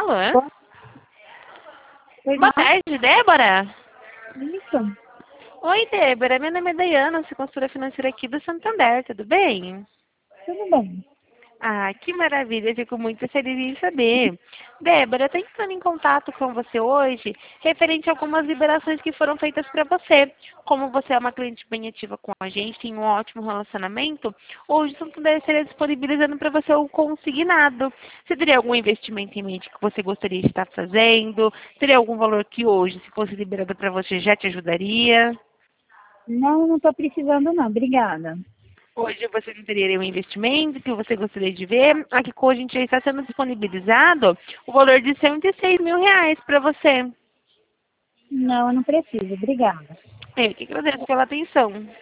Alô? Boa Perdão? tarde, Débora. Isso. Oi, Débora. Meu nome é Dayana, sou consultora financeira aqui do Santander, tudo bem? Tudo bem. Ah, que maravilha, fico muito feliz em saber. Débora, eu estou entrando em contato com você hoje, referente a algumas liberações que foram feitas para você. Como você é uma cliente bem ativa com a gente, tem um ótimo relacionamento, hoje o Santander estaria disponibilizando para você o consignado. Você teria algum investimento em mente que você gostaria de estar fazendo? Teria algum valor que hoje, se fosse liberado para você, já te ajudaria? Não estou precisando não. Obrigada. Hoje você não teria nenhum investimento que você gostaria de ver. Aqui com a gente já está sendo disponibilizado o valor de R$ 106.000 para você. Não, eu não preciso. Obrigada. Eu que agradeço pela atenção.